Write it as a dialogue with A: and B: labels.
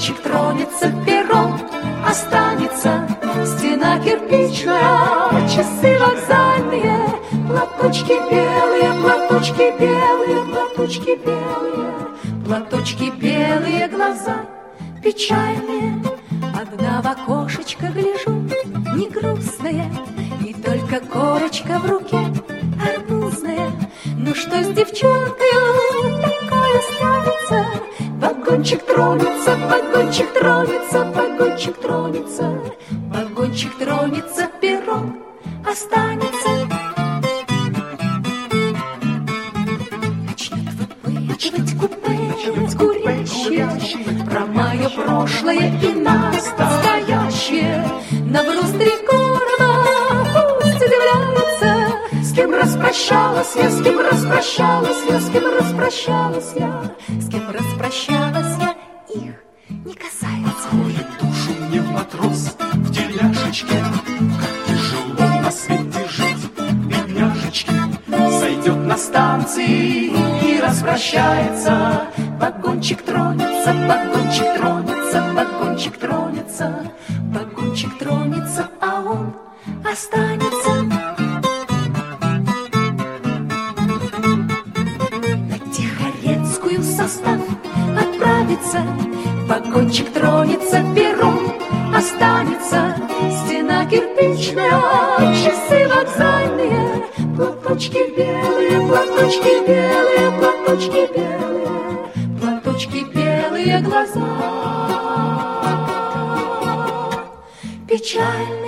A: Вагончик тронется, перрон останется, стена кирпичная, часы вокзальные, платочки белые, платочки белые, платочки белые, платочки белые, глаза печальные. Одна в окошечко гляжу, не грустная, и только корочка в руке арбузная. Ну что с девчонкой такое станется? Вагончик тронется, вагончик тронется, вагончик тронется, вагончик тронется, перрон останется. Начнет выпытывать купе курящие про мое прошлое и настоящее. Навру с 3 города, пусть удивляются. С кем распрощалась я, с кем распрощалась я, с кем распрощалась я, с кем распрощалась я, их не касается.
B: Ходит душу мне матрос в тельняшечке, как тяжело на свете жить, бедняжечки. Сойдет на станции и распрощается. Вагончик тронется, вагончик тронется, вагончик тронется, вагончик тронется, а он останется. На Тихорецкую состав отправится. Вагончик тронется, перрон останется, стена кирпичная, часы вокзальные, платочки белые, платочки белые, платочки белые, платочки белые, глаза печаль.